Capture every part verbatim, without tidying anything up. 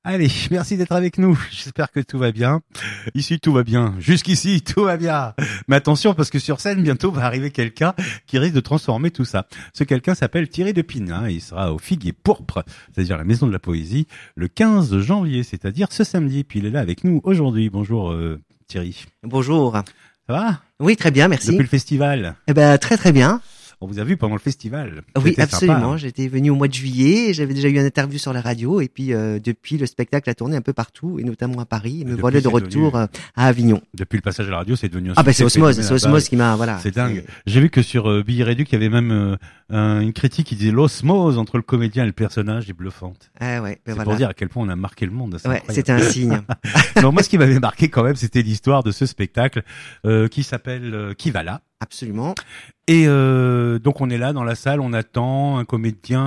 Allez, merci d'être avec nous. J'espère que tout va bien. Ici, tout va bien. Jusqu'ici, tout va bien. Mais attention, parce que sur scène, bientôt va arriver quelqu'un qui risque de transformer tout ça. Ce quelqu'un s'appelle Thierry Depine. Hein. Il sera au Figuier Pourpre, c'est-à-dire la Maison de la Poésie, le quinze janvier, c'est-à-dire ce samedi. Puis il est là avec nous aujourd'hui. Bonjour euh, Thierry. Bonjour. Ça va ? Oui, très bien, merci. Depuis le festival. Eh ben, très très bien. On vous a vu pendant le festival. Oui, C'était absolument. sympa, hein. J'étais venu au mois de juillet, j'avais déjà eu une interview sur la radio, et puis euh, depuis, le spectacle a tourné un peu partout, et notamment à Paris. Et me depuis, voilà de c'est retour devenu- euh, à Avignon. Depuis le passage à la radio, c'est devenu un Ah ben c'est succès Osmose, phénoménal. c'est Osmose qui m'a, voilà. C'est dingue. J'ai vu que sur euh, Billet Réduc, il y avait même euh, un- une critique qui disait l'osmose entre le comédien et le personnage est bluffante. Ah ouais, ben C'est voilà. pour dire à quel point on a marqué le monde. C'est Ouais, incroyable. c'était un signe. Non, moi, ce qui m'avait marqué quand même, c'était l'histoire de ce spectacle euh, qui s'appelle euh, Qui va là. Absolument. Et euh, donc on est là dans la salle, on attend un comédien,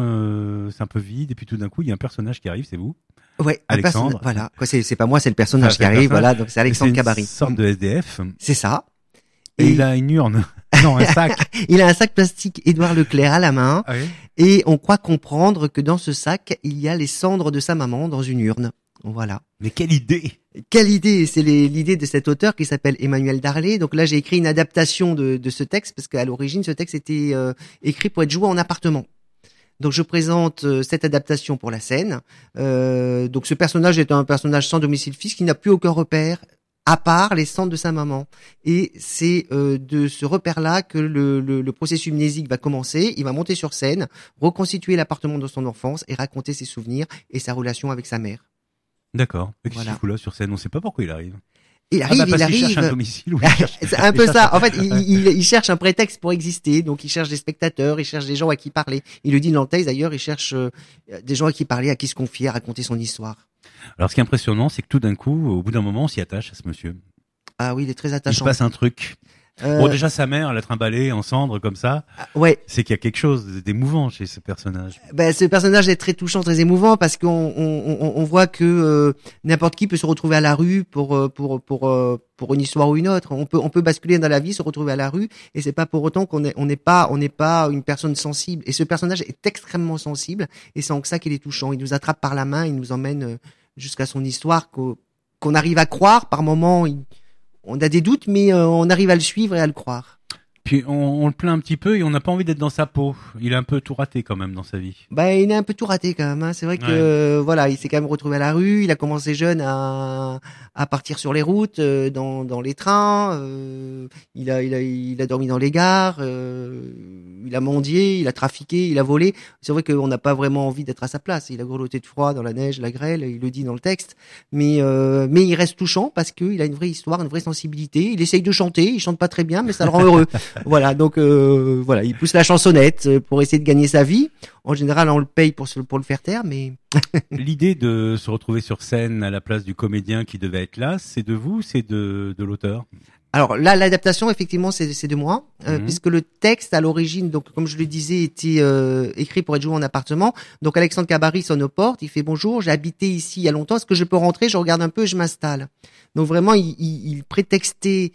euh, c'est un peu vide, et puis tout d'un coup il y a un personnage qui arrive, c'est vous. Ouais, un Alexandre. perso- Voilà. Quoi, c'est c'est pas moi, c'est le personnage Ah, qui c'est le arrive. personnage. Voilà, donc c'est Alexandre C'est Cabari. une sorte de S D F, C'est ça. et il a une urne, non un sac. Il a un sac plastique Édouard Leclerc à la main, Ah oui. et on croit comprendre que dans ce sac il y a les cendres de sa maman dans une urne. Voilà. Mais quelle idée! Quelle idée! C'est les- l'idée de cet auteur qui s'appelle Emmanuel Darlé. Donc là, j'ai écrit une adaptation de, de ce texte parce qu'à l'origine, ce texte était euh, écrit pour être joué en appartement. Donc je présente euh, cette adaptation pour la scène. Euh, donc ce personnage est un personnage sans domicile fixe qui n'a plus aucun repère à part les cendres de sa maman. Et c'est euh, de ce repère-là que le, le, le processus mnésique va commencer. Il va monter sur scène, reconstituer l'appartement de son enfance et raconter ses souvenirs et sa relation avec sa mère. D'accord. Et qu'est-ce Voilà. qu'il fout là sur scène? On sait pas pourquoi il arrive. Il arrive, ah bah parce il qu'il arrive. cherche un domicile. Ou il cherche- C'est un il peu cherche ça. En fait, il, il, il cherche un prétexte pour exister. Donc, il cherche des spectateurs, il cherche des gens à qui parler. Il le dit dans le texte, d'ailleurs, il cherche euh, des gens à qui parler, à qui se confier, à raconter son histoire. Alors ce qui est impressionnant, c'est que tout d'un coup, au bout d'un moment, on s'y attache à ce monsieur. Ah oui, il est très Il se attachant. passe un truc. Euh, Bon, déjà sa mère, l'a trimballé en cendres comme ça, ouais. c'est qu'il y a quelque chose d'émouvant chez ce personnage. Ben, ce personnage est très touchant, très émouvant parce qu'on on, on, on voit que euh, n'importe qui peut se retrouver à la rue pour euh, pour pour euh, pour une histoire ou une autre. On peut on peut basculer dans la vie, se retrouver à la rue, et c'est pas pour autant qu'on est on n'est pas on n'est pas une personne sensible. Et ce personnage est extrêmement sensible, et c'est en ça qu'il est touchant. Il nous attrape par la main, il nous emmène euh, jusqu'à son histoire qu'on qu'on arrive à croire. Par moments, il- on a des doutes, mais euh, on arrive à le suivre et à le croire. Puis on, on le plaint un petit peu et on n'a pas envie d'être dans sa peau. Il a un peu tout raté quand même dans sa vie. Bah, il a un peu tout raté quand même. Hein. C'est vrai que Ouais. euh, voilà, il s'est quand même retrouvé à la rue. Il a commencé jeune à à partir sur les routes, euh, dans dans les trains. Euh, il a il a il a dormi dans les gares. Euh, il a mendié, il a trafiqué, il a volé. C'est vrai qu'on n'a pas vraiment envie d'être à sa place. Il a grelotté de froid dans la neige, la grêle. Il le dit dans le texte. Mais euh, mais il reste touchant parce qu'il a une vraie histoire, une vraie sensibilité. Il essaye de chanter. Il chante pas très bien, mais ça le rend heureux. Voilà, donc euh, voilà, il pousse la chansonnette euh, pour essayer de gagner sa vie. En général, on le paye pour se, pour le faire taire, mais L'idée de se retrouver sur scène à la place du comédien qui devait être là, c'est de vous, c'est de, de l'auteur? alors là, l'adaptation, effectivement, c'est c'est de moi, euh, Mhm. puisque le texte à l'origine, donc comme je le disais, était euh, écrit pour être joué en appartement. Donc Alexandre Cabari sonne aux portes, il fait bonjour, j'ai habité ici il y a longtemps, est-ce que je peux rentrer? Je regarde un peu, je m'installe. Donc vraiment, il, il, il prétextait.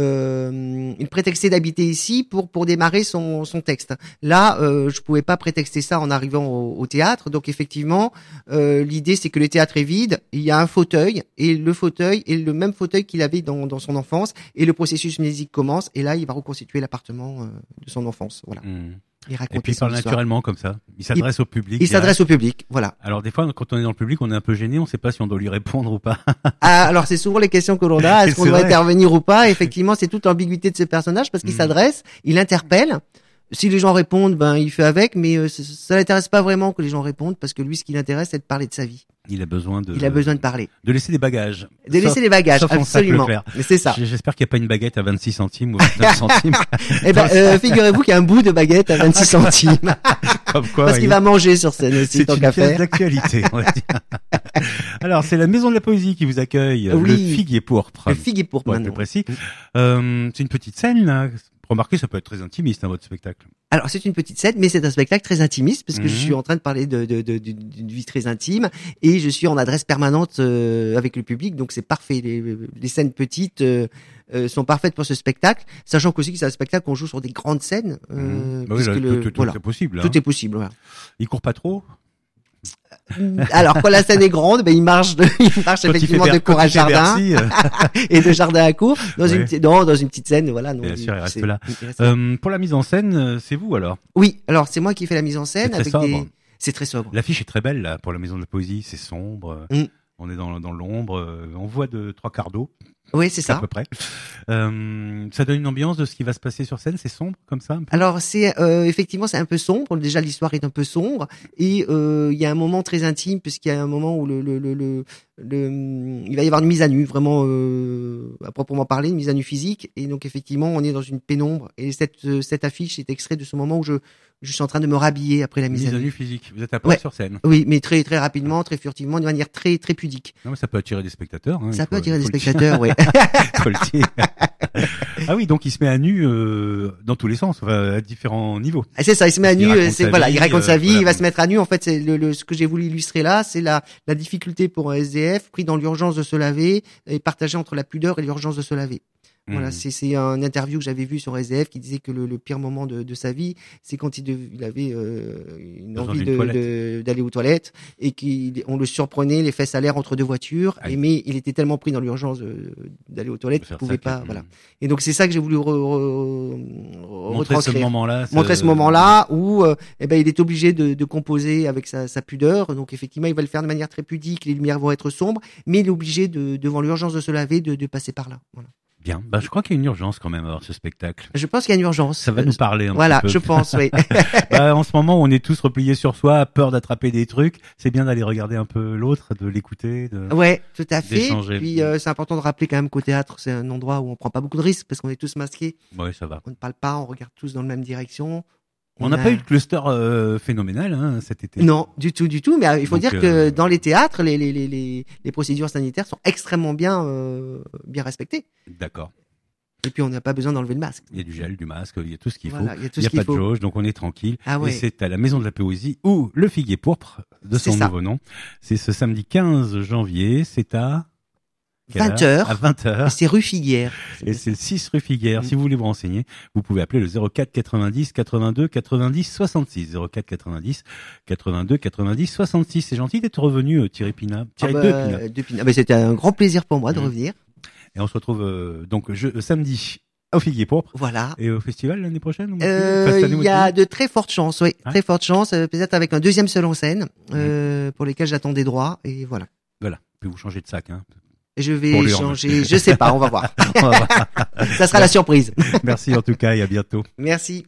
Euh, il prétextait d'habiter ici pour pour démarrer son son texte. Là, euh, je pouvais pas prétexter ça en arrivant au, au théâtre. Donc effectivement, euh, l'idée c'est que le théâtre est vide. Il y a un fauteuil et le fauteuil est le même fauteuil qu'il avait dans dans son enfance. Et le processus mnésique commence. Et là, il va reconstituer l'appartement euh, de son enfance. Voilà. Mmh. Et raconter Et puis il son parle histoire. naturellement comme ça. Il s'adresse au public. Il s'adresse au public. Voilà. Alors des fois, quand on est dans le public, on est un peu gêné, on sait pas si on doit lui répondre ou pas. Ah, alors c'est souvent les questions que l'on a. Est-ce qu'on C'est doit vrai. intervenir ou pas? Effectivement, c'est toute l'ambiguïté de ce personnage parce qu'il Mhm. s'adresse, il interpelle. Si les gens répondent, ben il fait avec, mais euh, ça, ça l'intéresse pas vraiment que les gens répondent parce que lui, ce qui l'intéresse, c'est de parler de sa vie. Il a besoin de. Il a besoin de parler, de laisser des bagages. de laisser Sauf- les bagages, sauf en sac absolument. Leclerc. Mais c'est ça. J- J'espère qu'il n'y a pas une baguette à vingt-six centimes ou vingt-neuf centimes. Eh ben, euh, figurez-vous qu'il y a un bout de baguette à vingt-six centimes Comme quoi. parce qu'il il- va manger sur scène aussi, C'est tant une qu'à pièce faire. d'actualité, on va dire. Alors, c'est la Maison de la Poésie qui vous accueille, Oui. le Figuier Pourpre. Le figue est pour Pour être plus maintenant. précis. Euh, c'est une petite scène, là. Remarquez, ça peut être très intimiste, hein, votre spectacle. Alors c'est une petite scène, mais c'est un spectacle très intimiste parce que Mhm. je suis en train de parler de, de, de, de- d'une vie très intime et je suis en adresse permanente euh, avec le public, donc c'est parfait. Les, les scènes petites euh, euh, sont parfaites pour ce spectacle, sachant qu'aussi que c'est un spectacle qu'on joue sur des grandes scènes. Euh, Mmh. Bah oui, puisque là, le- tout, tout- tout voilà. est possible. Hein. Tout est possible. Voilà. Il court pas trop. Alors quand la scène est grande, ben il marche, de, il marche Quand il effectivement fait de Ber- quand cour à il fait jardin Bercy, euh, et de jardin à cour. Dans Ouais. une petite- non, dans une petite scène, voilà. Non, Bien sûr, il reste c'est- là. il reste là. euh, pour la mise en scène, euh, c'est vous alors. Oui, alors c'est moi qui fais la mise en C'est scène très avec sobre. des. C'est très sobre. L'affiche est très belle là pour la Maison de la Poésie, c'est sombre. Mm. On est dans, dans l'ombre, euh, on voit de trois quarts d'eau Oui, c'est à ça. peu près. Euh, ça donne une ambiance de ce qui va se passer sur scène, c'est sombre comme ça un peu. Alors c'est euh, effectivement c'est un peu sombre. Déjà l'histoire est un peu sombre et euh, il y a un moment très intime puisqu'il y a un moment où le le le, le, le- il va y avoir une mise à nu vraiment euh, à proprement parler, une mise à nu physique et donc effectivement on est dans une pénombre et cette euh, cette affiche est extrait de ce moment où je je suis en train de me rhabiller après la mise, Mise à à nu. nu physique. Vous êtes à plat Ouais. sur scène. Oui, mais très très rapidement, très furtivement, de manière très très pudique. Non, mais ça peut attirer des spectateurs. Hein, Ça il peut faut- attirer il des faut le dire. spectateurs, oui. Faut le dire. Ah oui, donc il se met à nu euh, dans tous les sens, enfin, à différents niveaux. Ah, c'est ça, il se met à Parce qu'il nu, raconte c'est sa voilà, vie, il raconte euh, sa vie, voilà. il va se mettre à nu. En fait, c'est le, le ce que j'ai voulu illustrer là, c'est la la difficulté pour un S D F pris dans l'urgence de se laver et partagé entre la pudeur et l'urgence de se laver. Voilà, Mhm. c'est c'est un interview que j'avais vu sur S D F qui disait que le, le pire moment de, de sa vie, c'est quand il, dev- il avait euh, une Besoin envie d'une de- toilette. de- d'aller aux toilettes et qu'on le surprenait les fesses à l'air entre deux voitures. Aïe. Et mais il était tellement pris dans l'urgence de- d'aller aux toilettes qu'il Faire pouvait ça pas. que- Voilà. Et donc c'est ça que j'ai voulu re, re- Montrer ce retranscrire. moment-là. Montrer ce moment-là où euh, eh ben il est obligé de, de composer avec sa, sa pudeur. Donc effectivement, il va le faire de manière très pudique. Les lumières vont être sombres, mais il est obligé de devant l'urgence de se laver, de, de passer par là. Voilà. Bien. Bah, je crois qu'il y a une urgence quand même à voir ce spectacle. Je pense qu'il y a une urgence. Ça va nous parler un Voilà, petit peu. je pense, oui. Bah, en ce moment, on est tous repliés sur soi, peur d'attraper des trucs. C'est bien d'aller regarder un peu l'autre, de l'écouter. De... Ouais, tout à fait. D'échanger. Puis euh, c'est important de rappeler quand même qu'au théâtre, c'est un endroit où on prend pas beaucoup de risques parce qu'on est tous masqués. Ouais, ça va. On ne parle pas, on regarde tous dans la même direction. On n'a a- pas eu de cluster euh, phénoménal hein, cet été. Non, du tout, du tout. Mais euh, il faut Donc, dire que euh, dans les théâtres, les, les, les, les, les procédures sanitaires sont extrêmement bien, euh, bien respectées. D'accord. Et puis on n'a pas besoin d'enlever le masque. Il y a du gel, du masque, il y a tout ce qu'il Voilà, faut. il y a tout Il n'y ce a qu'il pas de faut. jauge, donc on est tranquille. Ah ouais. Et c'est à la Maison de la Poésie ou le Figuier Pourpre de C'est son ça. nouveau nom. C'est ce samedi quinze janvier. C'est à quelle vingt heures. À vingt Et heures. c'est rue Figuière. Et c'est le six rue Figuière. Mm. Si vous voulez vous renseigner, vous pouvez appeler le zéro quatre quatre-vingt-dix quatre-vingt-deux quatre-vingt-dix soixante-six. zéro quatre quatre-vingt-dix quatre-vingt-deux quatre-vingt-dix soixante-six. C'est gentil d'être revenu, euh, Thierry Pina. Ah Thierry bah, de Pina. de Pinat. Ah bah, c'était un grand plaisir pour moi de Mm. revenir. Et on se retrouve euh, donc je, euh, samedi au Figuier Pourpre Voilà. et au festival l'année prochaine. ou Euh, Enfin, cette année il y a aussi de très fortes chances, oui, Hein très fortes chances, euh, peut-être avec un deuxième seul en scène, euh, pour lesquels j'attends des droits, et voilà. Voilà. Puis vous changez de sac. Hein. Et je Pour vais lui, changer, je sais pas, on va voir. Ça sera la surprise. Merci en tout cas et à bientôt. Merci.